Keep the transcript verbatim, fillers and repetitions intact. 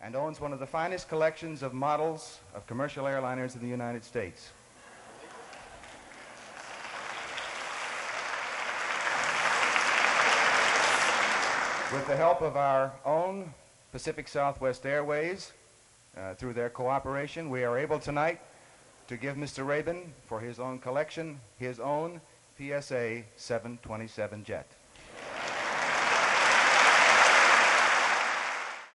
and owns one of the finest collections of models of commercial airliners in the United States. With the help of our own Pacific Southwest Airways, uh, through their cooperation, we are able tonight to give Mister Rabin, for his own collection, his own P S A seven twenty-seven jet.